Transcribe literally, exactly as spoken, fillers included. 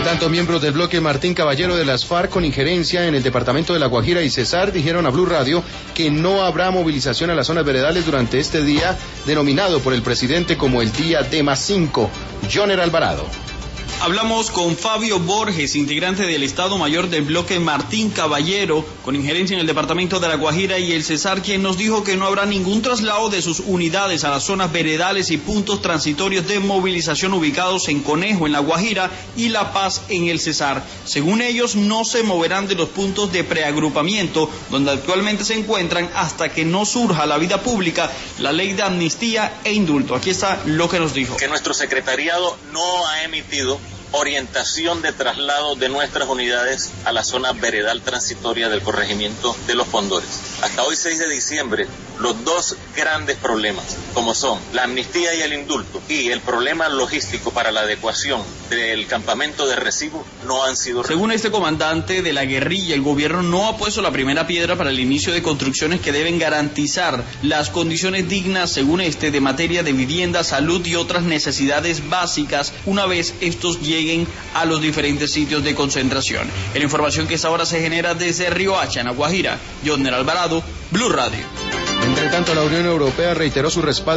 tanto, miembros del bloque Martín Caballero de las FARC con injerencia en el departamento de La Guajira y Cesar dijeron a Blue Radio que no habrá movilización a las zonas veredales durante este día denominado por el presidente como el día D más cinco. Joner Alvarado. Hablamos con Fabio Borges, integrante del Estado Mayor del bloque Martín Caballero, con injerencia en el departamento de La Guajira y el Cesar, quien nos dijo que no habrá ningún traslado de sus unidades a las zonas veredales y puntos transitorios de movilización ubicados en Conejo, en La Guajira, y La Paz, en el Cesar. Según ellos, no se moverán de los puntos de preagrupamiento donde actualmente se encuentran hasta que no surja a la vida pública la ley de amnistía e indulto. Aquí está lo que nos dijo. Que nuestro secretariado no ha emitido orientación de traslado de nuestras unidades a la zona veredal transitoria del corregimiento de Los Pondores. Hasta hoy, seis de diciembre, los dos grandes problemas, como son la amnistía y el indulto, y el problema logístico para la adecuación del campamento de Recibo, no han sido... Según este comandante de la guerrilla, el gobierno no ha puesto la primera piedra para el inicio de construcciones que deben garantizar las condiciones dignas, según este, de materia de vivienda, salud y otras necesidades básicas, una vez estos lleguen a los diferentes sitios de concentración. En la información que esta hora se genera desde Riohacha, en La Guajira, Joner Alvarado, Blue Radio. Entre tanto, la Unión Europea reiteró su respaldo